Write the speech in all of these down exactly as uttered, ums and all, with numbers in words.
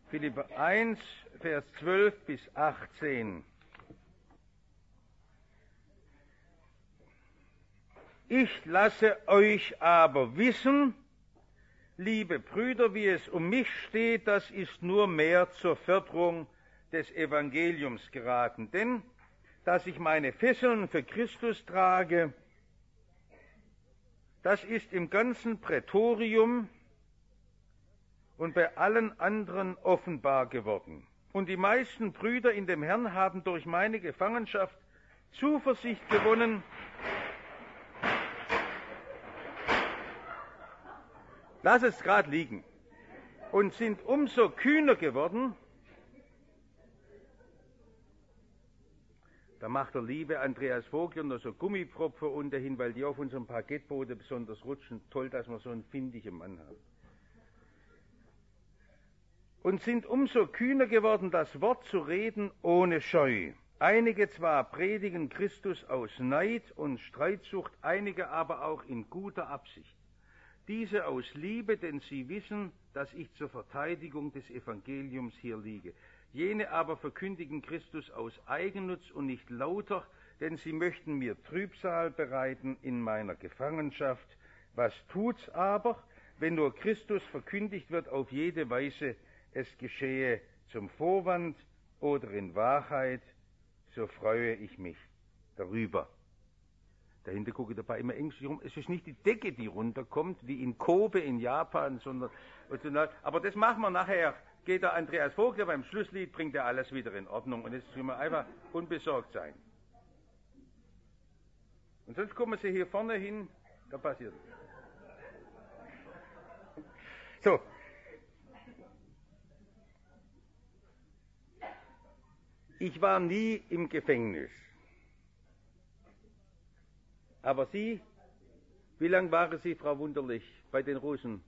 Philipper eins, Vers zwölf bis achtzehn. Ich lasse euch aber wissen, liebe Brüder, wie es um mich steht, das ist nur mehr zur Förderung des Evangeliums geraten. Denn, dass ich meine Fesseln für Christus trage, das ist im ganzen Prätorium und bei allen anderen offenbar geworden. Und die meisten Brüder in dem Herrn haben durch meine Gefangenschaft Zuversicht gewonnen, lass es gerade liegen, und sind umso kühner geworden. Da macht der liebe Andreas Vogler noch so Gummipropfe unterhin, weil die auf unserem Parkettboden besonders rutschen. Toll, dass wir so einen findigen Mann haben. Und sind umso kühner geworden, das Wort zu reden ohne Scheu. Einige zwar predigen Christus aus Neid und Streitsucht, einige aber auch in guter Absicht. Diese aus Liebe, denn sie wissen, dass ich zur Verteidigung des Evangeliums hier liege. Jene aber verkündigen Christus aus Eigennutz und nicht lauter, denn sie möchten mir Trübsal bereiten in meiner Gefangenschaft. Was tut's aber, wenn nur Christus verkündigt wird auf jede Weise, es geschehe zum Vorwand oder in Wahrheit, so freue ich mich darüber. Dahinter gucke ich dabei immer ängstlich rum. Es ist nicht die Decke, die runterkommt, wie in Kobe in Japan, sondern, aber das machen wir nachher. Geht der Andreas Vogler beim Schlusslied, bringt er alles wieder in Ordnung und jetzt müssen wir einfach unbesorgt sein. Und sonst kommen Sie hier vorne hin, da passiert es. So. Ich war nie im Gefängnis. Aber Sie, wie lange waren Sie, Frau Wunderlich, bei den Russen?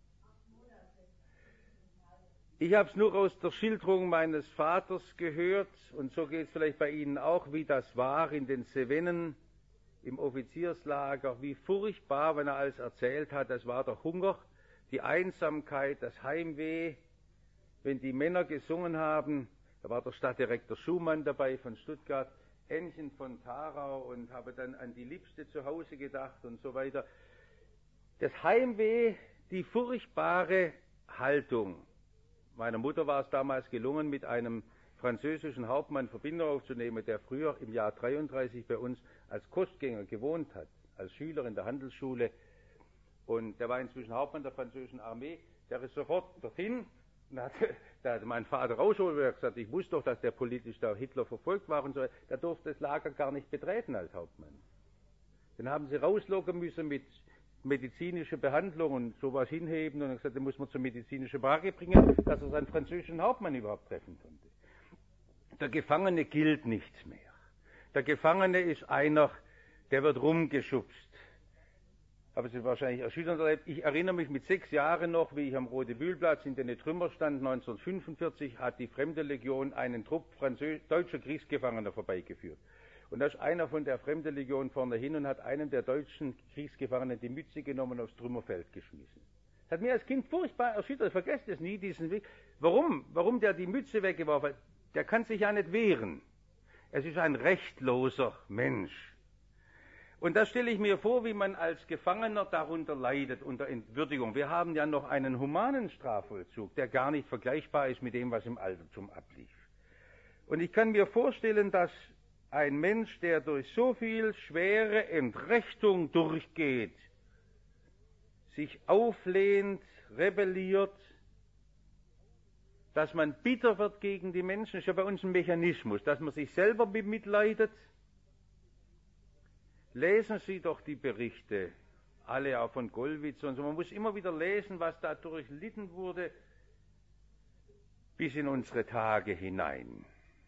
Ich habe es nur aus der Schilderung meines Vaters gehört, und so geht es vielleicht bei Ihnen auch, wie das war in den Cevennen, im Offizierslager, wie furchtbar, wenn er alles erzählt hat, das war der Hunger, die Einsamkeit, das Heimweh, wenn die Männer gesungen haben, da war der Stadtdirektor Schumann dabei von Stuttgart, Ännchen von Tharau, und habe dann an die Liebste zu Hause gedacht und so weiter. Das Heimweh, die furchtbare Haltung. Meiner Mutter war es damals gelungen, mit einem französischen Hauptmann Verbindung aufzunehmen, der früher im Jahr dreiunddreißig bei uns als Kostgänger gewohnt hat, als Schüler in der Handelsschule. Und der war inzwischen Hauptmann der französischen Armee. Der ist sofort dorthin und hat, da hat mein Vater rausgeholt und hat gesagt, ich wusste doch, dass der politisch da Hitler verfolgt war und so. Der durfte das Lager gar nicht betreten als Hauptmann. Den haben sie rauslocken müssen mit medizinische Behandlung und sowas hinheben und dann gesagt, den muss man zur medizinischen Waage bringen, dass er seinen französischen Hauptmann überhaupt treffen konnte. Der Gefangene gilt nichts mehr. Der Gefangene ist einer, der wird rumgeschubst. Haben Sie wahrscheinlich erschütternd erlebt. Ich erinnere mich mit sechs Jahren noch, wie ich am Rote-Bühl-Platz in den Trümmer stand. neunzehnhundertfünfundvierzig hat die Fremde Legion einen Trupp Französ- deutscher Kriegsgefangener vorbeigeführt. Und da ist einer von der Fremde Legion vorne hin und hat einem der deutschen Kriegsgefangenen die Mütze genommen und aufs Trümmerfeld geschmissen. Das hat mir als Kind furchtbar erschüttert. Vergesst es nie, diesen Weg. Warum? Warum der die Mütze weggeworfen hat? Der kann sich ja nicht wehren. Es ist ein rechtloser Mensch. Und da stelle ich mir vor, wie man als Gefangener darunter leidet, unter Entwürdigung. Wir haben ja noch einen humanen Strafvollzug, der gar nicht vergleichbar ist mit dem, was im Altertum ablief. Und ich kann mir vorstellen, dass ein Mensch, der durch so viel schwere Entrechtung durchgeht, sich auflehnt, rebelliert, dass man bitter wird gegen die Menschen, ist ja bei uns ein Mechanismus, dass man sich selber bemitleidet. Lesen Sie doch die Berichte, alle auch von Gollwitz und so. Man muss immer wieder lesen, was da durchlitten wurde, bis in unsere Tage hinein.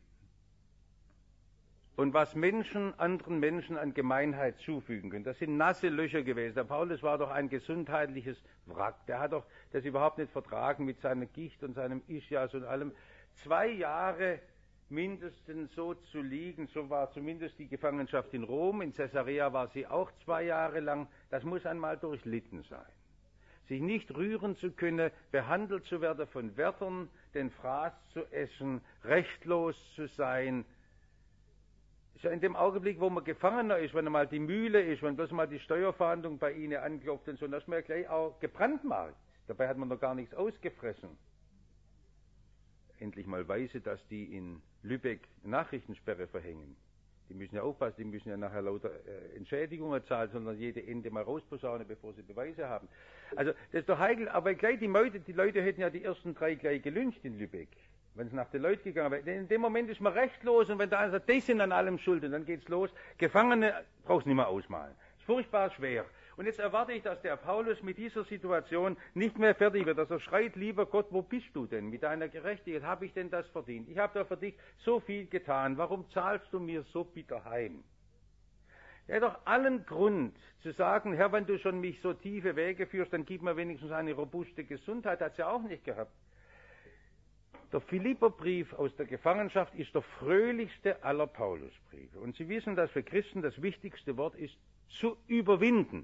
Und was Menschen, anderen Menschen an Gemeinheit zufügen können. Das sind nasse Löcher gewesen. Der Paulus war doch ein gesundheitliches Wrack. Der hat doch das überhaupt nicht vertragen mit seiner Gicht und seinem Ischias und allem. Zwei Jahre mindestens so zu liegen, so war zumindest die Gefangenschaft in Rom. In Caesarea war sie auch zwei Jahre lang. Das muss einmal durchlitten sein. sich nicht rühren zu können, behandelt zu werden von Wärtern, den Fraß zu essen, rechtlos zu sein. Ja, in dem Augenblick, wo man Gefangener ist, wenn einmal die Mühle ist, wenn bloß mal die Steuerfahndung bei Ihnen anklopft und so, dann ist man ja gleich auch gebrandmarkt. Dabei hat man noch gar nichts ausgefressen. Endlich mal weise, dass die in Lübeck Nachrichtensperre verhängen. Die müssen ja aufpassen, die müssen ja nachher lauter äh, Entschädigungen zahlen, sondern jede Ende mal rausposaunen, bevor sie Beweise haben. Also das ist doch heikel, aber gleich die Leute, die Leute hätten ja die ersten drei gleich gelyncht in Lübeck, wenn es nach den Leuten gegangen wäre. In dem Moment ist man rechtlos und wenn der eine sagt, die sind an allem schuld und dann geht's los. Gefangene brauchst du nicht mehr ausmalen. Das ist furchtbar schwer. Und jetzt erwarte ich, dass der Paulus mit dieser Situation nicht mehr fertig wird, dass er schreit, lieber Gott, wo bist du denn? Mit deiner Gerechtigkeit habe ich denn das verdient? Ich habe doch für dich so viel getan. Warum zahlst du mir so bitter heim? Er hat doch allen Grund zu sagen, Herr, wenn du schon mich so tiefe Wege führst, dann gib mir wenigstens eine robuste Gesundheit. Hat sie ja auch nicht gehabt. Der Philipperbrief aus der Gefangenschaft ist der fröhlichste aller Paulusbriefe. Und Sie wissen, dass für Christen das wichtigste Wort ist, zu überwinden.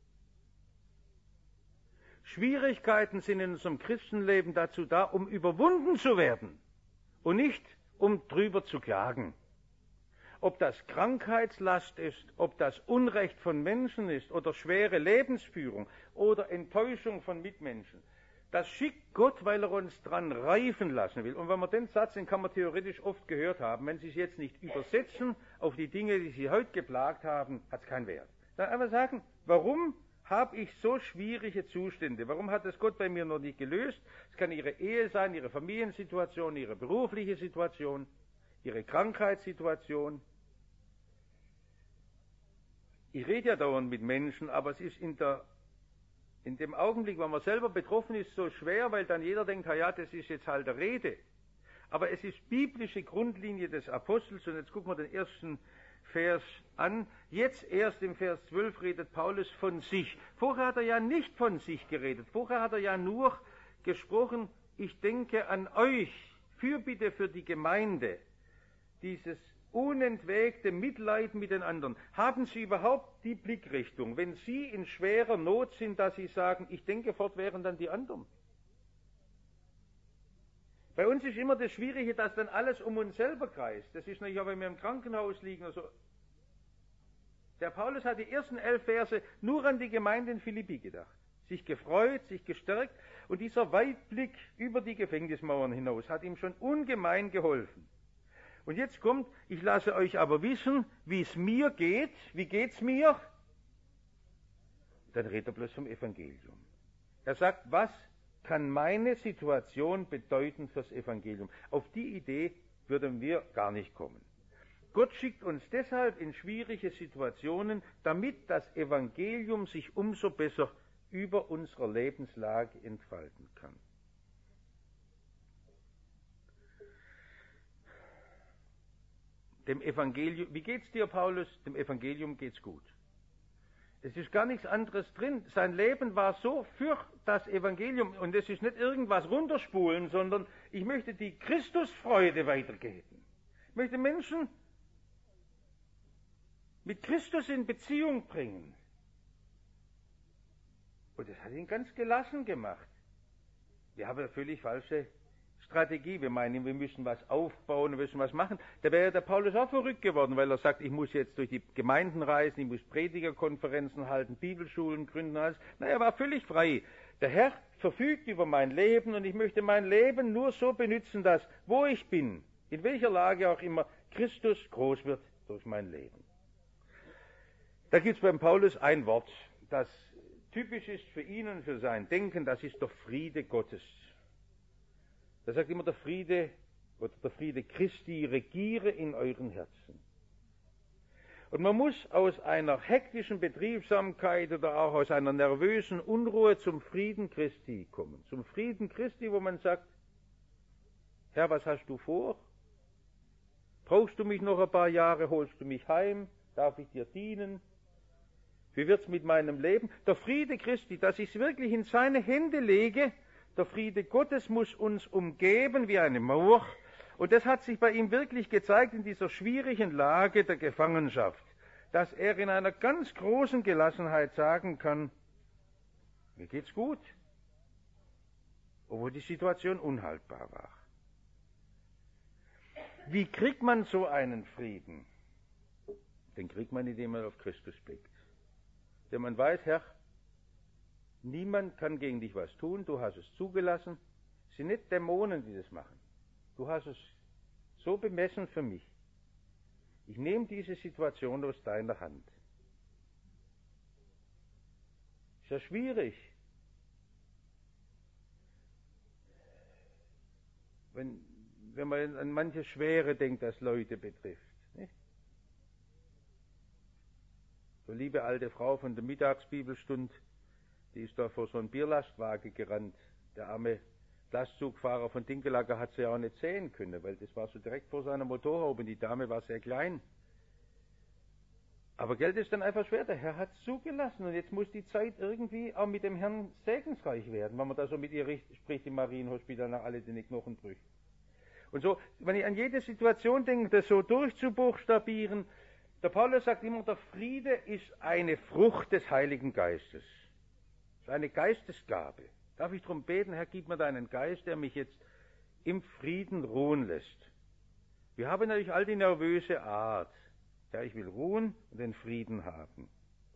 Schwierigkeiten sind in unserem Christenleben dazu da, um überwunden zu werden und nicht um drüber zu klagen. Ob das Krankheitslast ist, ob das Unrecht von Menschen ist oder schwere Lebensführung oder Enttäuschung von Mitmenschen. Das schickt Gott, weil er uns dran reifen lassen will. Und wenn man den Satz, den kann man theoretisch oft gehört haben, wenn Sie es jetzt nicht übersetzen auf die Dinge, die Sie heute geplagt haben, hat es keinen Wert. Dann einfach sagen, warum habe ich so schwierige Zustände? Warum hat das Gott bei mir noch nicht gelöst? Es kann Ihre Ehe sein, Ihre Familiensituation, Ihre berufliche Situation, Ihre Krankheitssituation. Ich rede ja dauernd mit Menschen, aber es ist in, der, in dem Augenblick, wenn man selber betroffen ist, so schwer, weil dann jeder denkt, ja, das ist jetzt halt der Rede. Aber es ist biblische Grundlinie des Apostels und jetzt gucken wir den ersten Vers an. Jetzt erst im Vers zwölf redet Paulus von sich. Vorher hat er ja nicht von sich geredet. Vorher hat er ja nur gesprochen, ich denke an euch, Fürbitte für die Gemeinde. Dieses unentwegte Mitleid mit den anderen. Haben Sie überhaupt die Blickrichtung, wenn Sie in schwerer Not sind, dass Sie sagen, ich denke fortwährend an die anderen? Bei uns ist immer das Schwierige, dass dann alles um uns selber kreist. Das ist nicht, wenn wir im Krankenhaus liegen oder so. Der Paulus hat die ersten elf Verse nur an die Gemeinde in Philippi gedacht. Sich gefreut, sich gestärkt und dieser Weitblick über die Gefängnismauern hinaus hat ihm schon ungemein geholfen. Und jetzt kommt, ich lasse euch aber wissen, wie es mir geht. Wie geht's mir? Dann redet er bloß vom Evangelium. Er sagt, was kann meine Situation bedeuten fürs Evangelium? Auf die Idee würden wir gar nicht kommen. Gott schickt uns deshalb in schwierige Situationen, damit das Evangelium sich umso besser über unserer Lebenslage entfalten kann. Dem Evangelium, wie geht's dir, Paulus? Dem Evangelium geht's gut. Es ist gar nichts anderes drin. Sein Leben war so für das Evangelium. Und es ist nicht irgendwas runterspulen, sondern ich möchte die Christusfreude weitergeben. Ich möchte Menschen mit Christus in Beziehung bringen. Und das hat ihn ganz gelassen gemacht. Wir haben eine völlig falsche Strategie. Wir meinen, wir müssen was aufbauen, wir müssen was machen. Da wäre der Paulus auch verrückt geworden, weil er sagt, ich muss jetzt durch die Gemeinden reisen, ich muss Predigerkonferenzen halten, Bibelschulen gründen, alles. Na, er war völlig frei. Der Herr verfügt über mein Leben und ich möchte mein Leben nur so benutzen, dass, wo ich bin, in welcher Lage auch immer, Christus groß wird durch mein Leben. Da gibt es beim Paulus ein Wort, das typisch ist für ihn und für sein Denken, das ist der Friede Gottes. Da sagt immer der Friede, oder der Friede Christi regiere in euren Herzen. Und man muss aus einer hektischen Betriebsamkeit oder auch aus einer nervösen Unruhe zum Frieden Christi kommen. Zum Frieden Christi, wo man sagt, Herr, was hast du vor? Brauchst du mich noch ein paar Jahre, holst du mich heim? Darf ich dir dienen? Wie wird's mit meinem Leben? Der Friede Christi, dass ich es wirklich in seine Hände lege. Der Friede Gottes muss uns umgeben wie eine Mauer. Und das hat sich bei ihm wirklich gezeigt in dieser schwierigen Lage der Gefangenschaft, dass er in einer ganz großen Gelassenheit sagen kann, Mir geht's gut, obwohl die Situation unhaltbar war. Wie kriegt man so einen Frieden? Den kriegt man, indem man auf Christus blickt. Wenn man weiß, Herr, niemand kann gegen dich was tun, du hast es zugelassen. Es sind nicht Dämonen, die das machen. Du hast es so bemessen für mich. Ich nehme diese Situation aus deiner Hand. Ist ja schwierig, wenn, wenn man an manche Schwere denkt, das Leute betrifft. Nicht? So liebe alte Frau von der Mittagsbibelstunde, die ist da vor so einen Bierlastwagen gerannt. Der arme Lastzugfahrer von Dinkelacker hat sie ja auch nicht sehen können, weil das war so direkt vor seiner Motorhaube und die Dame war sehr klein. Aber Geld ist dann einfach schwer. Der Herr hat es zugelassen und jetzt muss die Zeit irgendwie auch mit dem Herrn segensreich werden, wenn man da so mit ihr spricht im Marienhospital nach alle den Knochen bricht. Und so, wenn ich an jede Situation denke, das so durchzubuchstabieren, der Paulus sagt immer, der Friede ist eine Frucht des Heiligen Geistes. Es ist eine Geistesgabe. Darf ich darum beten, Herr, gib mir deinen Geist, der mich jetzt im Frieden ruhen lässt. Wir haben natürlich all die nervöse Art. Ja, ich will ruhen und den Frieden haben.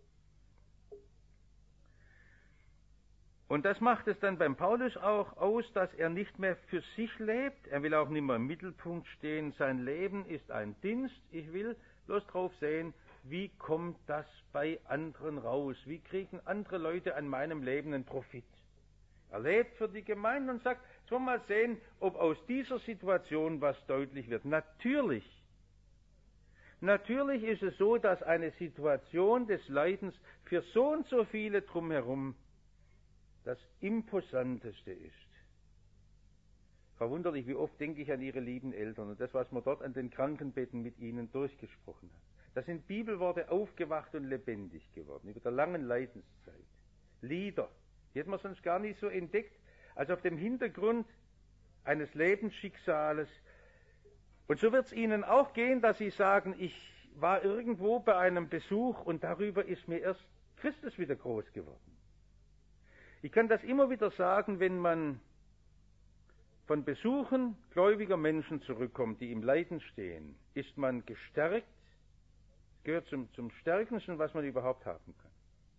Und das macht es dann beim Paulus auch aus, dass er nicht mehr für sich lebt. Er will auch nicht mehr im Mittelpunkt stehen. Sein Leben ist ein Dienst. Ich will bloß drauf sehen, wie kommt das bei anderen raus? Wie kriegen andere Leute an meinem Leben einen Profit? Er lebt für die Gemeinde und sagt, jetzt wollen wir mal sehen, ob aus dieser Situation was deutlich wird. Natürlich. Natürlich ist es so, dass eine Situation des Leidens für so und so viele drumherum das Imposanteste ist. Verwunderlich, wie oft denke ich an Ihre lieben Eltern und das, was man dort an den Krankenbetten mit ihnen durchgesprochen hat. Da sind Bibelworte aufgewacht und lebendig geworden, über der langen Leidenszeit. Lieder, die hätte man sonst gar nicht so entdeckt, als auf dem Hintergrund eines Lebensschicksales. Und so wird es Ihnen auch gehen, dass Sie sagen, ich war irgendwo bei einem Besuch und darüber ist mir erst Christus wieder groß geworden. Ich kann das immer wieder sagen, wenn man von Besuchen gläubiger Menschen zurückkommt, die im Leiden stehen, ist man gestärkt. Das gehört zum, zum Stärkendsten, was man überhaupt haben kann.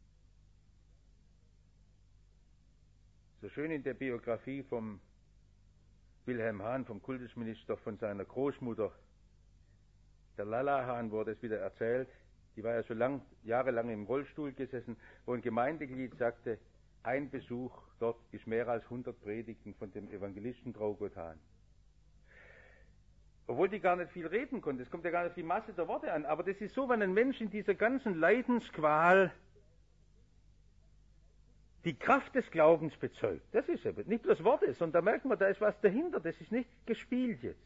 So schön in der Biografie vom Wilhelm Hahn, vom Kultusminister, von seiner Großmutter, der Lala Hahn, wurde es wieder erzählt. Die war ja so lang, jahrelang im Rollstuhl gesessen, wo ein Gemeindeglied sagte, ein Besuch dort ist mehr als hundert Predigten von dem Evangelisten Traugott Hahn. Obwohl die gar nicht viel reden konnte, es kommt ja gar nicht die Masse der Worte an, aber das ist so, wenn ein Mensch in dieser ganzen Leidensqual die Kraft des Glaubens bezeugt. Das ist eben nicht bloß Worte, sondern da merkt man, da ist was dahinter, das ist nicht gespielt jetzt.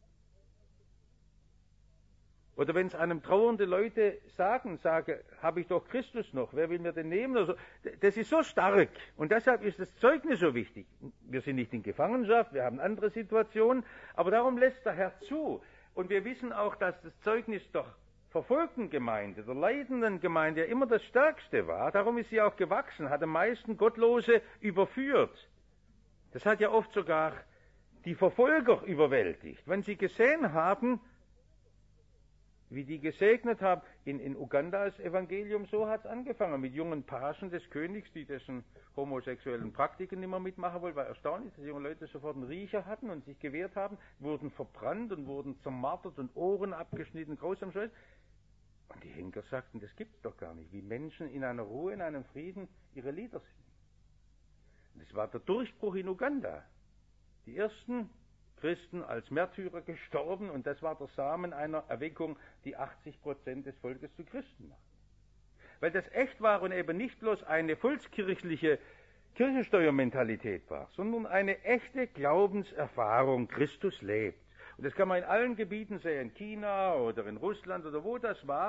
Oder wenn es einem trauernde Leute sagen, sage, habe ich doch Christus noch, wer will mir den nehmen? Also, das ist so stark und deshalb ist das Zeugnis so wichtig. Wir sind nicht in Gefangenschaft, wir haben andere Situationen, aber darum lässt der Herr zu. Und wir wissen auch, dass das Zeugnis der verfolgten Gemeinde, der leidenden Gemeinde ja immer das Stärkste war. Darum ist sie auch gewachsen, hat am meisten Gottlose überführt. Das hat ja oft sogar die Verfolger überwältigt. Wenn sie gesehen haben, wie die gesegnet haben. In, in Uganda das Evangelium, so hat es angefangen, mit jungen Pagen des Königs, die dessen homosexuellen Praktiken nicht mehr mitmachen wollten. War erstaunlich, dass die jungen Leute sofort einen Riecher hatten und sich gewehrt haben, wurden verbrannt und wurden zermartert und Ohren abgeschnitten, grausam Scheiß. Und die Henker sagten, das gibt's doch gar nicht, wie Menschen in einer Ruhe, in einem Frieden ihre Lieder singen. Und das war der Durchbruch in Uganda. Die ersten Christen als Märtyrer gestorben und das war der Samen einer Erweckung, die achtzig Prozent des Volkes zu Christen macht. Weil das echt war und eben nicht bloß eine volkskirchliche Kirchensteuermentalität war, sondern eine echte Glaubenserfahrung, Christus lebt. Und das kann man in allen Gebieten sehen, in China oder in Russland oder wo das war.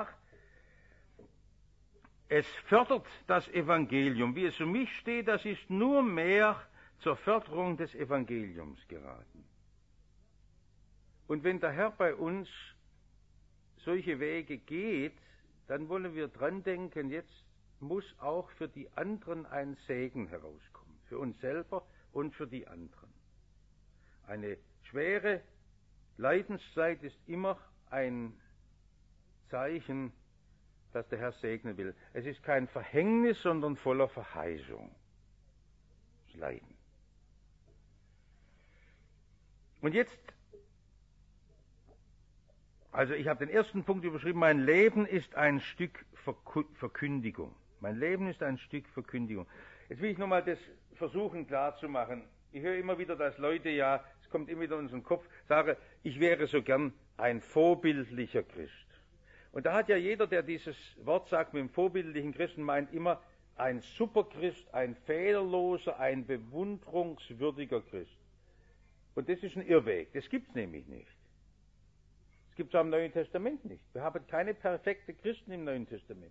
Es fördert das Evangelium. Wie es für mich steht, das ist nur mehr zur Förderung des Evangeliums geraten. Und wenn der Herr bei uns solche Wege geht, dann wollen wir dran denken, jetzt muss auch für die anderen ein Segen herauskommen, für uns selber und für die anderen. Eine schwere Leidenszeit ist immer ein Zeichen, dass der Herr segnen will. Es ist kein Verhängnis, sondern voller Verheißung. Das Leiden. Und jetzt, also ich habe den ersten Punkt überschrieben, mein Leben ist ein Stück Verkündigung. Mein Leben ist ein Stück Verkündigung. Jetzt will ich nochmal das versuchen klarzumachen. Ich höre immer wieder, dass Leute, ja, es kommt immer wieder in unseren Kopf, sagen, ich wäre so gern ein vorbildlicher Christ. Und da hat ja jeder, der dieses Wort sagt mit dem vorbildlichen Christen, meint immer ein Superchrist, ein fehlerloser, ein bewunderungswürdiger Christ. Und das ist ein Irrweg. Das gibt es nämlich nicht. Das gibt es auch im Neuen Testament nicht. Wir haben keine perfekten Christen im Neuen Testament.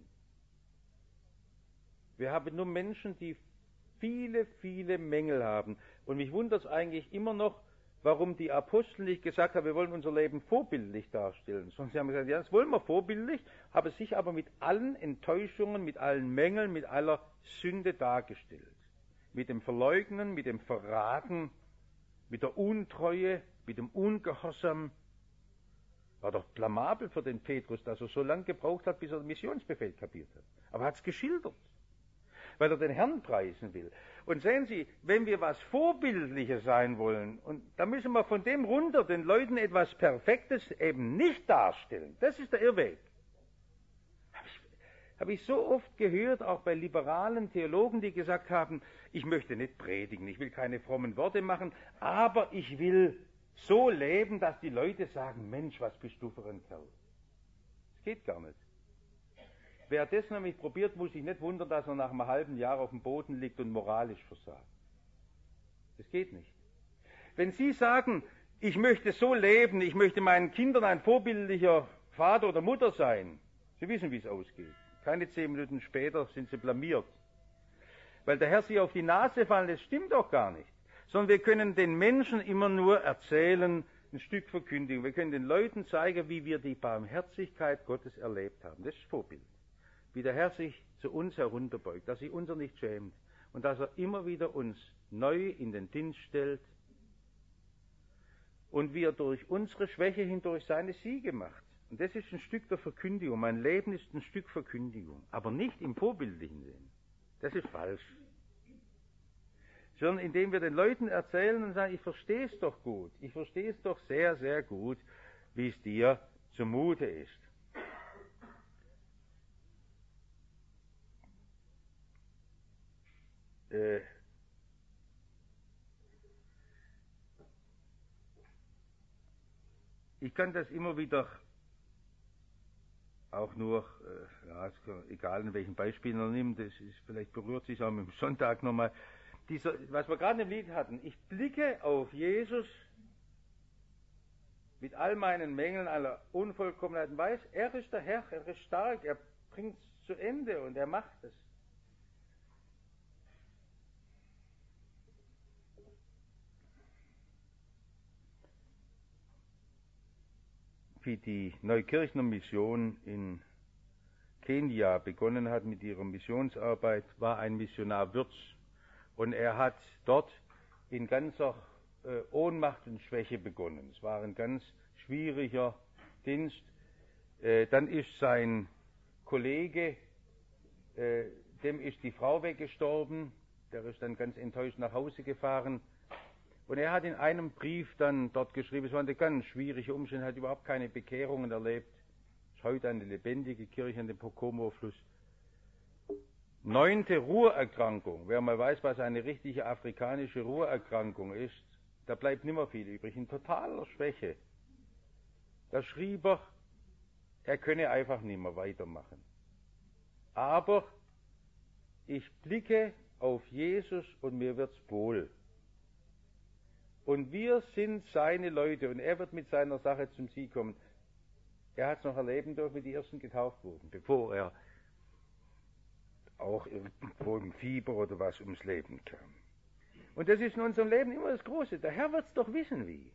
Wir haben nur Menschen, die viele, viele Mängel haben. Und mich wundert es eigentlich immer noch, warum die Apostel nicht gesagt haben, wir wollen unser Leben vorbildlich darstellen. Sondern sie haben gesagt, ja, das wollen wir vorbildlich, haben sich aber mit allen Enttäuschungen, mit allen Mängeln, mit aller Sünde dargestellt. Mit dem Verleugnen, mit dem Verraten, mit der Untreue, mit dem Ungehorsam. War doch blamabel für den Petrus, dass er so lange gebraucht hat, bis er den Missionsbefehl kapiert hat. Aber er hat es geschildert, weil er den Herrn preisen will. Und sehen Sie, wenn wir was Vorbildliches sein wollen, und da müssen wir von dem runter den Leuten etwas Perfektes eben nicht darstellen. Das ist der Irrweg. Habe ich, hab ich so oft gehört, auch bei liberalen Theologen, die gesagt haben, ich möchte nicht predigen, ich will keine frommen Worte machen, aber ich will so leben, dass die Leute sagen, Mensch, was bist du für ein Kerl. Das geht gar nicht. Wer das nämlich probiert, muss sich nicht wundern, dass er nach einem halben Jahr auf dem Boden liegt und moralisch versagt. Das geht nicht. Wenn Sie sagen, ich möchte so leben, ich möchte meinen Kindern ein vorbildlicher Vater oder Mutter sein, Sie wissen, wie es ausgeht. Keine zehn Minuten später sind Sie blamiert. Weil der Herr Sie auf die Nase fallen, das stimmt doch gar nicht. Sondern wir können den Menschen immer nur erzählen, ein Stück Verkündigung. Wir können den Leuten zeigen, wie wir die Barmherzigkeit Gottes erlebt haben. Das ist Vorbild. Wie der Herr sich zu uns herunterbeugt, dass sich unser nicht schämt und dass er immer wieder uns neu in den Dienst stellt und wie er durch unsere Schwäche hindurch seine Siege macht. Und das ist ein Stück der Verkündigung. Mein Leben ist ein Stück Verkündigung, aber nicht im vorbildlichen Sinn. Das ist falsch. Sondern indem wir den Leuten erzählen und sagen, ich verstehe es doch gut, ich verstehe es doch sehr, sehr gut, wie es dir zumute ist. Äh, ich kann das immer wieder auch nur, äh, ja, egal in welchen Beispielen er nimmt, das ist, vielleicht berührt sich auch mit dem Sonntag nochmal, dieser, was wir gerade im Lied hatten, ich blicke auf Jesus mit all meinen Mängeln, aller Unvollkommenheit und weiß, er ist der Herr, er ist stark, er bringt es zu Ende und er macht es. Wie die Neukirchner Mission in Kenia begonnen hat mit ihrer Missionsarbeit, war ein Missionar Würz. Und er hat dort in ganzer äh, Ohnmacht und Schwäche begonnen. Es war ein ganz schwieriger Dienst. Äh, dann ist sein Kollege, äh, dem ist die Frau weggestorben. Der ist dann ganz enttäuscht nach Hause gefahren. Und er hat in einem Brief dann dort geschrieben, es war eine ganz schwierige Umstände, hat überhaupt keine Bekehrungen erlebt. Es ist heute eine lebendige Kirche an dem Pokomo-Fluss. Neunte Ruhrerkrankung. Wer mal weiß, was eine richtige afrikanische Ruhrerkrankung ist, da bleibt nimmer viel übrig. In totaler Schwäche. Da schrieb er, er könne einfach nimmer weitermachen. Aber ich blicke auf Jesus und mir wird's wohl. Und wir sind seine Leute und er wird mit seiner Sache zum Sieg kommen. Er hat es noch erleben dürfen, wie die Ersten getauft wurden, bevor er auch irgendwo im Fieber oder was ums Leben kam. Und das ist in unserem Leben immer das Große. Der Herr wird es doch wissen, wie.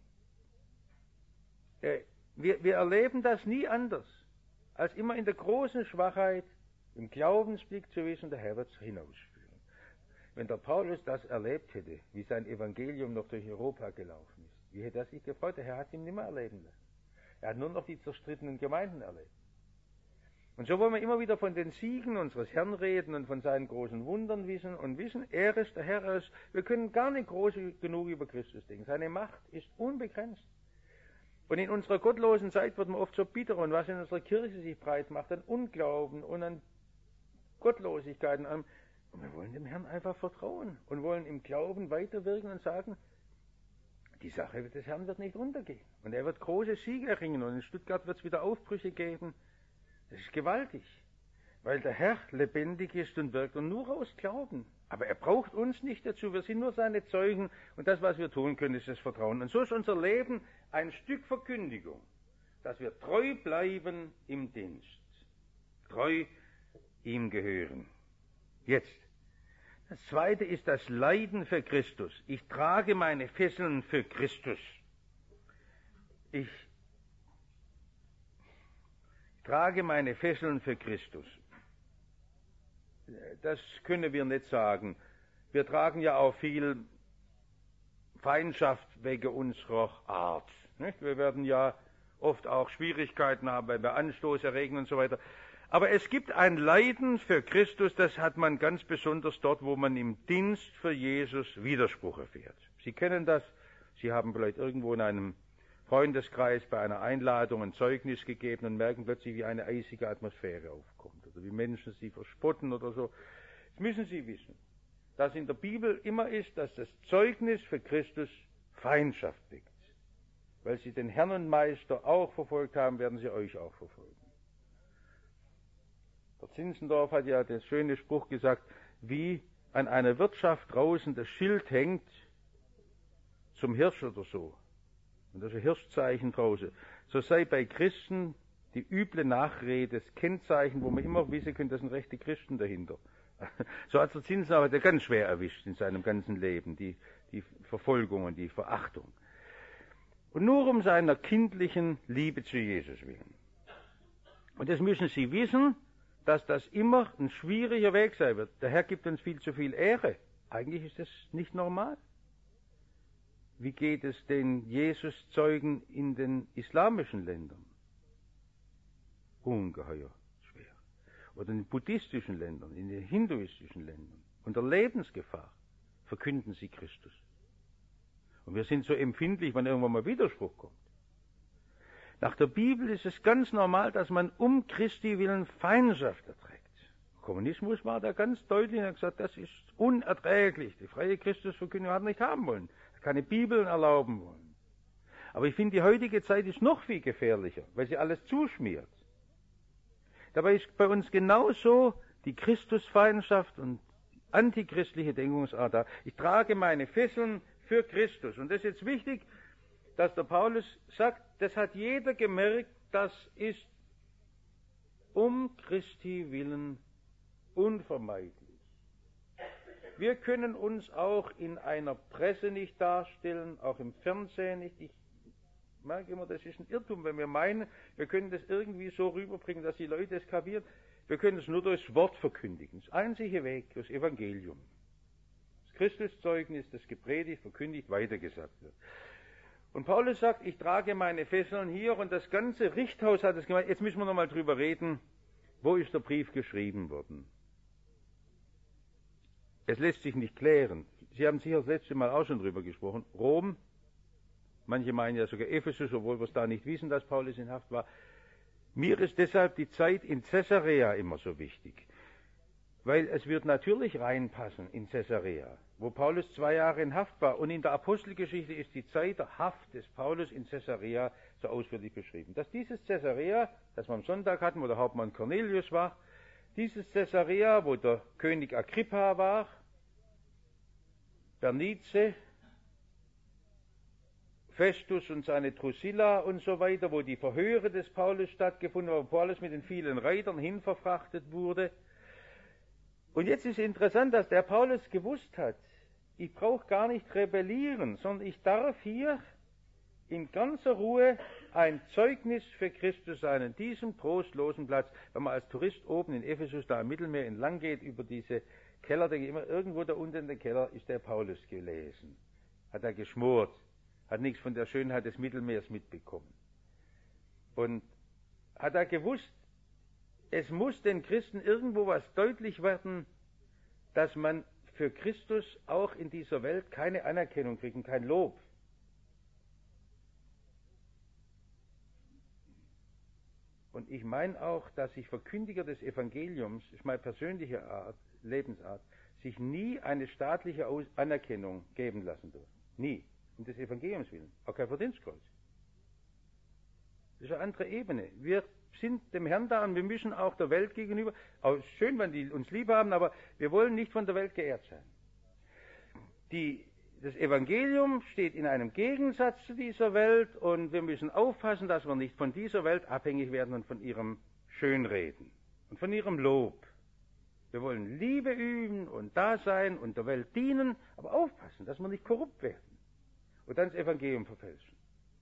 Wir, wir erleben das nie anders, als immer in der großen Schwachheit Im Glaubensblick zu wissen, der Herr wird es hinausführen. Wenn der Paulus das erlebt hätte, wie sein Evangelium noch durch Europa gelaufen ist, wie hätte er sich gefreut? Der Herr hat ihn nicht mehr erleben lassen. Er hat nur noch die zerstrittenen Gemeinden erlebt. Und so wollen wir immer wieder von den Siegen unseres Herrn reden und von seinen großen Wundern wissen und wissen, er ist der Herr. Ist, wir können gar nicht groß genug über Christus denken. Seine Macht ist unbegrenzt. Und in unserer gottlosen Zeit wird man oft so bitter, und was in unserer Kirche sich breit macht, an Unglauben und an Gottlosigkeiten. Und wir wollen dem Herrn einfach vertrauen und wollen im Glauben weiterwirken und sagen, die Sache des Herrn wird nicht untergehen. Und er wird große Siege erringen, und in Stuttgart wird es wieder Aufbrüche geben. Das ist gewaltig, weil der Herr lebendig ist und wirkt, und nur aus Glauben. Aber er braucht uns nicht dazu, wir sind nur seine Zeugen, und das, was wir tun können, ist das Vertrauen. Und so ist unser Leben ein Stück Verkündigung, dass wir treu bleiben im Dienst, treu ihm gehören. Jetzt, das Zweite ist das Leiden für Christus. Ich trage meine Fesseln für Christus. Ich trage meine Fesseln für Christus. Das können wir nicht sagen. Wir tragen ja auch viel Feindschaft wegen unserer Art. Nicht? Wir werden ja oft auch Schwierigkeiten haben, weil wir Anstoß erregen und so weiter. Aber es gibt ein Leiden für Christus, das hat man ganz besonders dort, wo man im Dienst für Jesus Widerspruch erfährt. Sie kennen das, Sie haben vielleicht irgendwo in einem Freundeskreis bei einer Einladung ein Zeugnis gegeben und merken plötzlich, wie eine eisige Atmosphäre aufkommt oder wie Menschen sie verspotten oder so. Jetzt müssen Sie wissen, dass in der Bibel immer ist, dass das Zeugnis für Christus Feindschaft weckt. Weil Sie den Herrn und Meister auch verfolgt haben, werden Sie euch auch verfolgen. Der Zinzendorf hat ja den schönen Spruch gesagt, wie an einer Wirtschaft draußen das Schild hängt zum Hirsch oder so. Und das ist ein Hirschzeichen draußen. So sei bei Christen die üble Nachrede das Kennzeichen, wo man immer wissen könnte, das sind rechte Christen dahinter. So hat der Zinzendorf der ganz schwer erwischt in seinem ganzen Leben, die, die Verfolgung und die Verachtung. Und nur um seiner kindlichen Liebe zu Jesus willen. Und das müssen Sie wissen, dass das immer ein schwieriger Weg sein wird. Der Herr gibt uns viel zu viel Ehre. Eigentlich ist das nicht normal. Wie geht es den Jesus-Zeugen in den islamischen Ländern? Ungeheuer schwer. Oder in den buddhistischen Ländern, in den hinduistischen Ländern. Unter Lebensgefahr verkünden sie Christus. Und wir sind so empfindlich, wenn irgendwann mal Widerspruch kommt. Nach der Bibel ist es ganz normal, dass man um Christi willen Feindschaft erträgt. Der Kommunismus war da ganz deutlich und hat gesagt, das ist unerträglich. Die freie Christusverkündigung hat nicht haben wollen. Keine Bibeln erlauben wollen. Aber ich finde, die heutige Zeit ist noch viel gefährlicher, weil sie alles zuschmiert. Dabei ist bei uns genauso die Christusfeindschaft und antichristliche Denkungsart da. Ich trage meine Fesseln für Christus. Und das ist jetzt wichtig, dass der Paulus sagt, das hat jeder gemerkt, das ist um Christi willen unvermeidlich. Wir können uns auch in einer Presse nicht darstellen, auch im Fernsehen nicht. Ich merke immer, das ist ein Irrtum, wenn wir meinen, wir können das irgendwie so rüberbringen, dass die Leute es kapieren. Wir können es nur durchs Wort verkündigen. Das einzige Weg, das Evangelium. Das Christuszeugnis, das gepredigt, verkündigt, weitergesagt wird. Und Paulus sagt, ich trage meine Fesseln hier, und das ganze Richthaus hat es gemeint. Jetzt müssen wir nochmal drüber reden, wo ist der Brief geschrieben worden? Es lässt sich nicht klären. Sie haben sicher das letzte Mal auch schon drüber gesprochen. Rom, manche meinen ja sogar Ephesus, obwohl wir es da nicht wissen, dass Paulus in Haft war. Mir ist deshalb die Zeit in Caesarea immer so wichtig. Weil es wird natürlich reinpassen in Caesarea, wo Paulus zwei Jahre in Haft war. Und in der Apostelgeschichte ist die Zeit der Haft des Paulus in Caesarea so ausführlich beschrieben. Dass dieses Caesarea, das wir am Sonntag hatten, wo der Hauptmann Cornelius war, dieses Caesarea, wo der König Agrippa war, Bernice, Festus und seine Drusilla und so weiter, wo die Verhöre des Paulus stattgefunden haben, wo Paulus mit den vielen Reitern hinverfrachtet wurde. Und jetzt ist interessant, dass der Paulus gewusst hat, ich brauche gar nicht rebellieren, sondern ich darf hier in ganzer Ruhe ein Zeugnis für Christus sein, an diesem trostlosen Platz. Wenn man als Tourist oben in Ephesus da im Mittelmeer entlang geht, über diese Keller, denke ich immer, irgendwo da unten in der Keller ist der Paulus gelesen. Hat er geschmort, hat nichts von der Schönheit des Mittelmeers mitbekommen. Und hat er gewusst, es muss den Christen irgendwo was deutlich werden, dass man für Christus auch in dieser Welt keine Anerkennung kriegt und kein Lob. Und ich meine auch, dass sich Verkündiger des Evangeliums, ist meine persönliche Art, Lebensart, sich nie eine staatliche Anerkennung geben lassen dürfen. Nie. Um des Evangeliums willen. Auch kein Verdienstkreuz. Das ist eine andere Ebene. Wir sind dem Herrn da und wir müssen auch der Welt gegenüber, auch schön, wenn die uns lieb haben, aber wir wollen nicht von der Welt geehrt sein. Die, das Evangelium steht in einem Gegensatz zu dieser Welt und wir müssen aufpassen, dass wir nicht von dieser Welt abhängig werden und von ihrem Schönreden und von ihrem Lob. Wir wollen Liebe üben und da sein und der Welt dienen, aber aufpassen, dass wir nicht korrupt werden und dann das Evangelium verfälschen.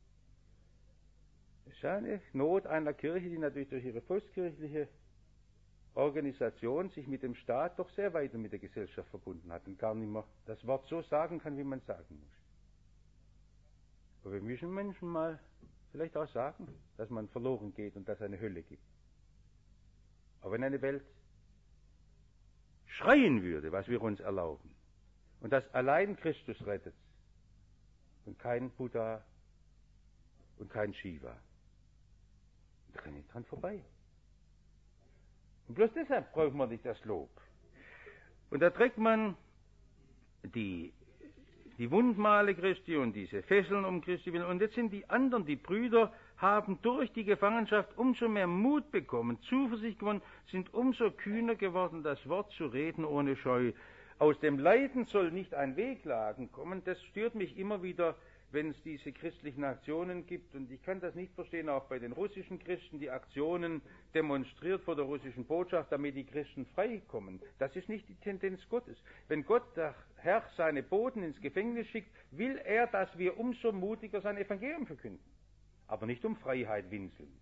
Es ist eine Not einer Kirche, die natürlich durch ihre volkskirchliche Organisation sich mit dem Staat doch sehr weit und mit der Gesellschaft verbunden hat und gar nicht mehr das Wort so sagen kann, wie man es sagen muss. Aber wir müssen Menschen mal vielleicht auch sagen, dass man verloren geht und dass es eine Hölle gibt. Aber wenn eine Welt schreien würde, was wir uns erlauben, und dass allein Christus rettet und kein Buddha und kein Shiva, da kann ich dran vorbei. Und bloß deshalb braucht man nicht das Lob. Und da trägt man die, die Wundmale Christi und diese Fesseln um Christi willen. Und jetzt sind die anderen, die Brüder, haben durch die Gefangenschaft umso mehr Mut bekommen, Zuversicht gewonnen, sind umso kühner geworden, das Wort zu reden ohne Scheu. Aus dem Leiden soll nicht ein Wehklagen kommen. Das stört mich immer wieder, wenn es diese christlichen Aktionen gibt. Und ich kann das nicht verstehen, auch bei den russischen Christen, die Aktionen demonstriert vor der russischen Botschaft, damit die Christen freikommen. Das ist nicht die Tendenz Gottes. Wenn Gott, der Herr, seine Boten ins Gefängnis schickt, will er, dass wir umso mutiger sein Evangelium verkünden. Aber nicht um Freiheit winseln.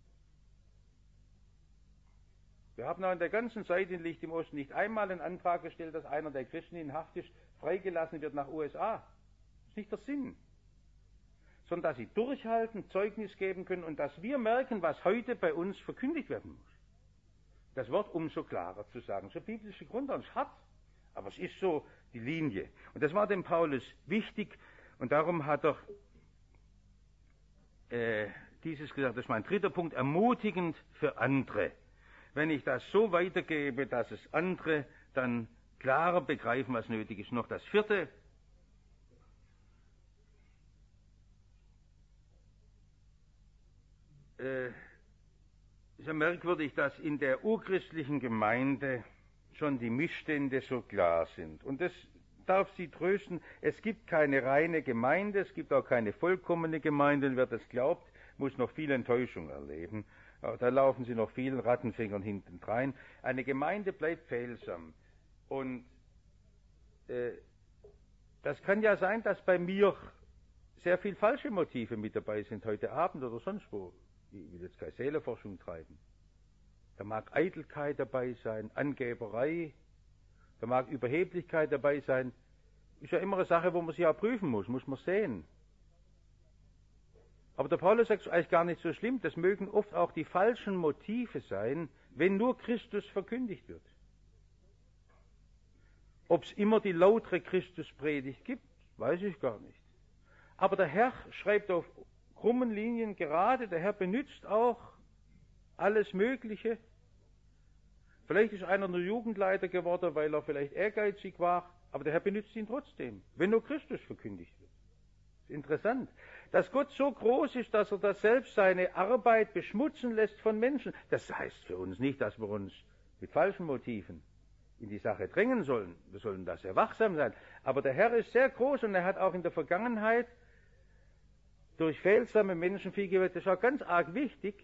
Wir haben auch in der ganzen Zeit in Licht im Osten nicht einmal einen Antrag gestellt, dass einer der Christen in Haft ist, freigelassen wird nach U S A. Das ist nicht der Sinn. Sondern dass sie durchhalten, Zeugnis geben können und dass wir merken, was heute bei uns verkündigt werden muss. Das Wort umso klarer zu sagen. So biblische Grundlage, es ist hart, aber es ist so die Linie. Und das war dem Paulus wichtig und darum hat er äh, dieses gesagt, das ist mein dritter Punkt, ermutigend für andere. Wenn ich das so weitergebe, dass es andere dann klarer begreifen, was nötig ist. Noch das vierte, Es ist ja merkwürdig, dass in der urchristlichen Gemeinde schon die Missstände so klar sind. Und das darf Sie trösten, es gibt keine reine Gemeinde, es gibt auch keine vollkommene Gemeinde. Und wer das glaubt, muss noch viel Enttäuschung erleben. Da laufen Sie noch vielen Rattenfingern hintendrein. Eine Gemeinde bleibt fehlsam. Und äh, das kann ja sein, dass bei mir sehr viel falsche Motive mit dabei sind, heute Abend oder sonst wo. Ich will jetzt keine Seelenforschung treiben. Da mag Eitelkeit dabei sein, Angeberei, da mag Überheblichkeit dabei sein. Ist ja immer eine Sache, wo man sich auch prüfen muss, muss man sehen. Aber der Paulus sagt, es ist eigentlich gar nicht so schlimm. Das mögen oft auch die falschen Motive sein, wenn nur Christus verkündigt wird. Ob es immer die lautere Christuspredigt gibt, weiß ich gar nicht. Aber der Herr schreibt auf krummen Linien gerade, der Herr benutzt auch alles Mögliche. Vielleicht ist einer nur Jugendleiter geworden, weil er vielleicht ehrgeizig war, aber der Herr benutzt ihn trotzdem, wenn nur Christus verkündigt wird. Das ist interessant, dass Gott so groß ist, dass er das selbst seine Arbeit beschmutzen lässt von Menschen. Das heißt für uns nicht, dass wir uns mit falschen Motiven in die Sache drängen sollen. Wir sollen da sehr wachsam sein. Aber der Herr ist sehr groß und er hat auch in der Vergangenheit durch fehlsame Menschen viel gewählt. Das ist auch ganz arg wichtig,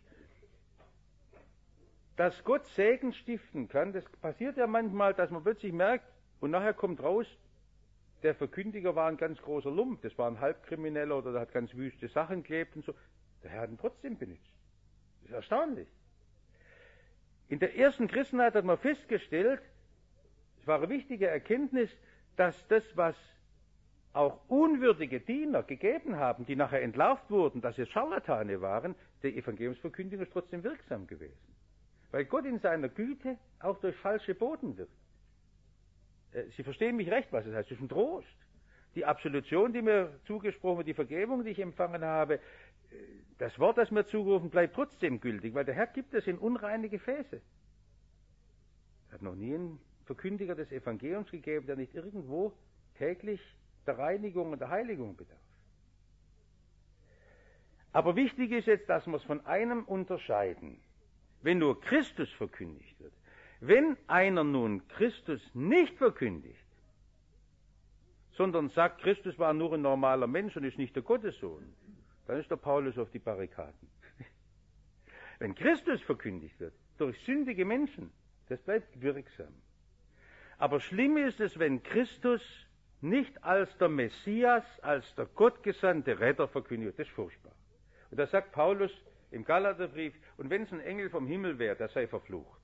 dass Gott Segen stiften kann. Das passiert ja manchmal, dass man plötzlich merkt, und nachher kommt raus, der Verkündiger war ein ganz großer Lump, das war ein Halbkrimineller oder der hat ganz wüste Sachen gelebt und so. Der Herr hat ihn trotzdem benutzt. Das ist erstaunlich. In der ersten Christenheit hat man festgestellt, es war eine wichtige Erkenntnis, dass das, was auch unwürdige Diener gegeben haben, die nachher entlarvt wurden, dass es Scharlatane waren, die Evangeliumsverkündigung ist trotzdem wirksam gewesen. Weil Gott in seiner Güte auch durch falsche Boten wirkt. Sie verstehen mich recht, was es heißt. Es ist ein Trost. Die Absolution, die mir zugesprochen wird, die Vergebung, die ich empfangen habe, das Wort, das mir zugerufen, bleibt trotzdem gültig, weil der Herr gibt es in unreine Gefäße. Es hat noch nie einen Verkündiger des Evangeliums gegeben, der nicht irgendwo täglich der Reinigung und der Heiligung bedarf. Aber wichtig ist jetzt, dass wir es von einem unterscheiden. Wenn nur Christus verkündigt wird, wenn einer nun Christus nicht verkündigt, sondern sagt, Christus war nur ein normaler Mensch und ist nicht der Gottessohn, dann ist der Paulus auf die Barrikaden. Wenn Christus verkündigt wird, durch sündige Menschen, das bleibt wirksam. Aber schlimm ist es, wenn Christus nicht als der Messias, als der gottgesandte Retter verkündigt wird. Das ist furchtbar. Und da sagt Paulus im Galaterbrief, und wenn es ein Engel vom Himmel wäre, der sei verflucht.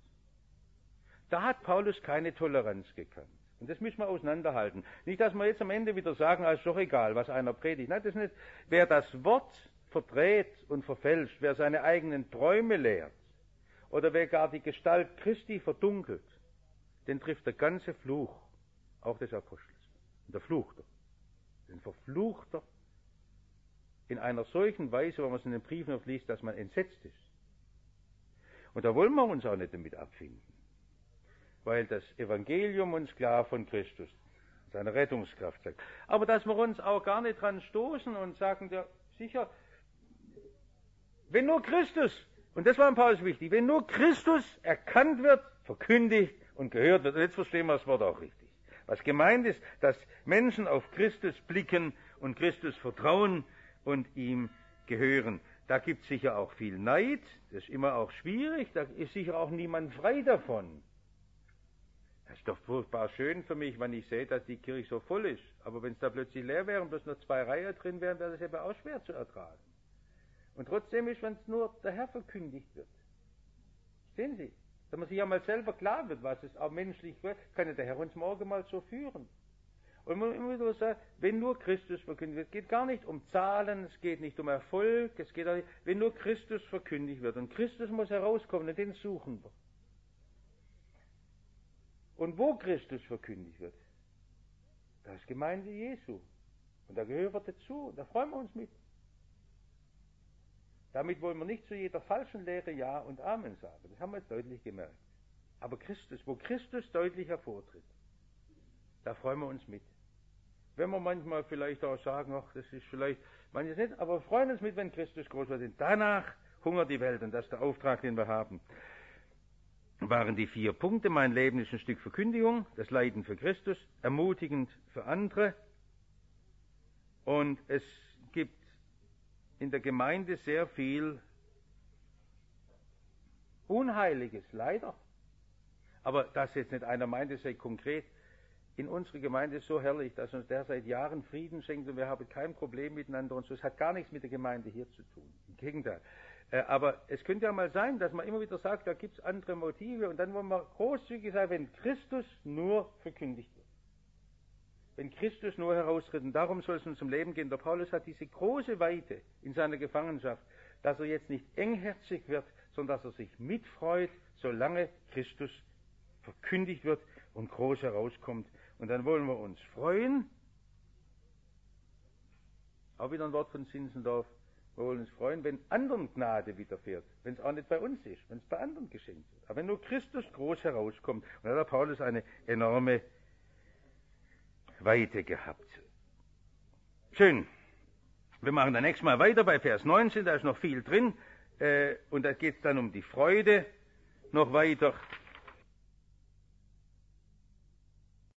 Da hat Paulus keine Toleranz gekannt. Und das müssen wir auseinanderhalten. Nicht, dass wir jetzt am Ende wieder sagen, es ist doch egal, was einer predigt. Nein, das ist nicht. Wer das Wort verdreht und verfälscht, wer seine eigenen Träume lehrt, oder wer gar die Gestalt Christi verdunkelt, den trifft der ganze Fluch, auch des Apostels. Und der flucht er. Den verflucht er in einer solchen Weise, wenn man es in den Briefen noch liest, dass man entsetzt ist. Und da wollen wir uns auch nicht damit abfinden. Weil das Evangelium uns klar von Christus, seine Rettungskraft sagt. Aber dass wir uns auch gar nicht dran stoßen und sagen, ja, sicher, wenn nur Christus, und das war im Paulus wichtig, wenn nur Christus erkannt wird, verkündigt und gehört wird, und jetzt verstehen wir das Wort auch richtig. Was gemeint ist, dass Menschen auf Christus blicken und Christus vertrauen und ihm gehören. Da gibt es sicher auch viel Neid, das ist immer auch schwierig, da ist sicher auch niemand frei davon. Das ist doch furchtbar schön für mich, wenn ich sehe, dass die Kirche so voll ist. Aber wenn es da plötzlich leer wäre und bloß noch zwei Reihen drin wären, wäre das eben auch schwer zu ertragen. Und trotzdem ist, wenn es nur der Herr verkündigt wird. Sehen Sie, wenn man sich ja mal selber klar wird, was es auch menschlich wird, kann ja der Herr uns morgen mal so führen. Und man immer wieder sagt, wenn nur Christus verkündigt wird, es geht gar nicht um Zahlen, es geht nicht um Erfolg, es geht auch nicht, wenn nur Christus verkündigt wird. Und Christus muss herauskommen und den suchen wir. Und wo Christus verkündigt wird, das ist Gemeinde Jesu. Und da gehören wir dazu, da freuen wir uns mit. Damit wollen wir nicht zu jeder falschen Lehre Ja und Amen sagen. Das haben wir jetzt deutlich gemerkt. Aber Christus, wo Christus deutlich hervortritt, da freuen wir uns mit. Wenn wir manchmal vielleicht auch sagen, ach, das ist vielleicht, manches nicht, aber wir freuen uns mit, wenn Christus groß wird. Denn danach hungert die Welt und das ist der Auftrag, den wir haben. Waren die vier Punkte. Mein Leben ist ein Stück Verkündigung, das Leiden für Christus, ermutigend für andere. Und es gibt in der Gemeinde sehr viel Unheiliges, leider. Aber dass jetzt nicht einer meint, es sei konkret. In unserer Gemeinde ist so herrlich, dass uns der seit Jahren Frieden schenkt und wir haben kein Problem miteinander und so. Es hat gar nichts mit der Gemeinde hier zu tun. Im Gegenteil. Aber es könnte ja mal sein, dass man immer wieder sagt, da gibt es andere Motive und dann wollen wir großzügig sagen, wenn Christus nur verkündigt wird. Wenn Christus nur heraustritt, und darum soll es uns zum Leben gehen. Der Paulus hat diese große Weite in seiner Gefangenschaft, dass er jetzt nicht engherzig wird, sondern dass er sich mitfreut, solange Christus verkündigt wird und groß herauskommt. Und dann wollen wir uns freuen. Auch wieder ein Wort von Zinzendorf. Wir wollen uns freuen, wenn anderen Gnade widerfährt, wenn es auch nicht bei uns ist, wenn es bei anderen geschenkt wird. Aber wenn nur Christus groß herauskommt, und da hat der Paulus eine enorme Weite gehabt. Schön. Wir machen dann nächstes Mal weiter bei Vers neunzehn, da ist noch viel drin, äh, und da geht es dann um die Freude noch weiter.